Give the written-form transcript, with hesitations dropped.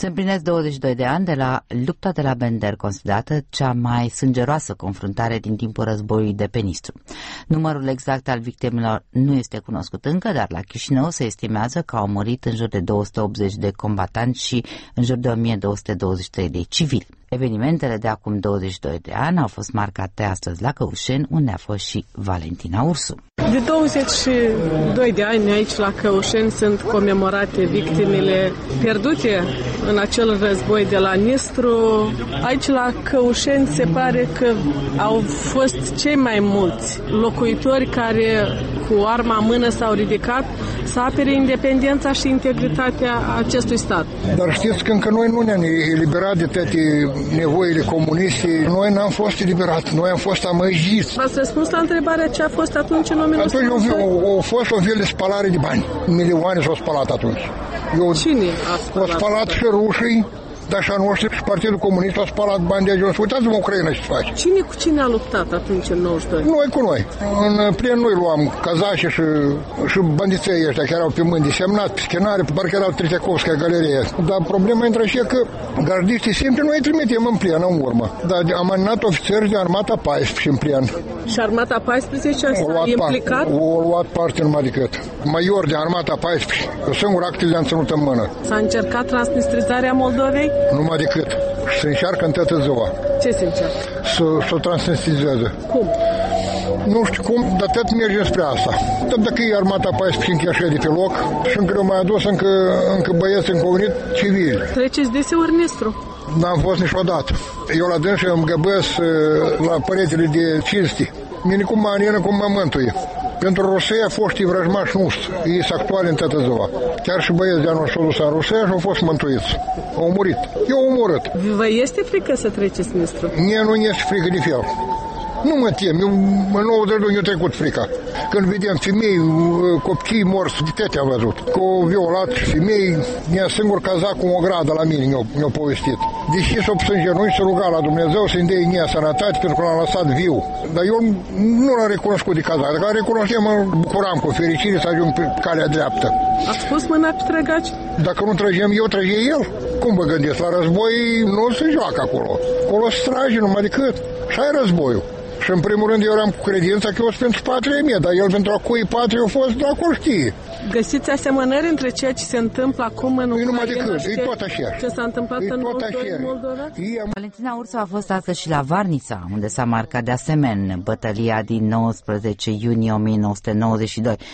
Se împlinesc 22 de ani de la lupta de la Bender, considerată cea mai sângeroasă confruntare din timpul războiului de pe Nistru. Numărul exact al victimelor nu este cunoscut încă, dar la Chișinău se estimează că au murit în jur de 280 de combatanți și în jur de 1223 de civili. Evenimentele de acum 22 de ani au fost marcate astăzi la Căușeni, unde a fost și Valentina Ursu. De 22 de ani aici la Căușeni sunt comemorate victimele pierdute în acel război de la Nistru. Aici la Căușeni se pare că au fost cei mai mulți locuitori care cu arma în mână s-au ridicat să apere independența și integritatea acestui stat. Dar știți că încă noi nu ne-am eliberat de toate nevoile comuniste. Noi n-am fost eliberați, noi am fost amăjiți. V-ați răspuns la întrebarea ce a fost atunci în 1990? Atunci a fost o fel de spălare de bani. Milioane s-au spălat atunci. Cine a spălat? Au spălat și rușii, dar și a noștri, și Partidul Comunist a spălat bani de ajuns. Uitați-vă Ucraina ce face. Cine cu cine a luptat atunci în 92? Noi cu noi. În plin noi luam cazași și bandiței ăștia care erau pe mâini de semnat, schenare, parcă erau Tritekovskaya galerie. Dar problema intră și că gardiștii simpli noi îi trimitem în plin în urmă. Dar am anunțat ofițeri de armata 14 în plin. Și armata 14 s-a implicat? O luat parte numai decât. Major de armata 14. Singur actele le-am ținut în mână. S-a încercat transnistrizarea Moldovei? Numai decât. Se încearcă în toată ziua. Ce se încearcă? Să o transnistrizeze. Cum? Nu știu cum, dar tot mergem spre asta. Tot dacă e armata 14 încă așa de pe loc și încă au mai adus încă băieți încounit civili. Treceți deseori Nistru? N-am fost niciodată. Eu la dânsă îmi găbesc la păretele de cinsti. Mine cum mă anină, cum mă mântuie. Pentru Rusia, foștii vrăjmași noștri, ei sunt actuali în toată ziua. Chiar și băieți de anul s-au dus în Rusia și au fost mântuiți. Au murit. Eu am omorât. Vă este frică să treceți Nistru? Mie nu este frică de fel. Nu mă tem, eu în 92 eu trecut frica. Când vedem femei, copii morți, de am văzut. Că au violat femei, mi-a singur cazat cu o gradă la mine, mi-au povestit. Deși s-o pus în genunchi, se ruga la Dumnezeu să-i dea nia sănătate pentru că l-a lăsat viu. Dar eu nu l-am recunoscut de cazat. Dacă l recunoșteam, mă bucuram cu fericire să ajung pe calea dreaptă. Ați pus mâna pe trăgaci? Dacă nu trăgem eu, trăge el. Cum vă gândiți? La război nu se joacă acolo. Acolo se trage numai decât. Și ai războiul. Și în primul rând eu eram cu credința că eu sunt pentru patria mea, dar el pentru a cui patrie a fost, acolo știe. Găsiți asemănări între ceea ce se întâmplă acum în Ucraina? Nu numai decât, e tot așa. Ce s-a întâmplat în Moldova? Valentina Ursu a fost astăzi și la Varnița, unde s-a marcat de asemenea bătălia din 19 iunie 1992.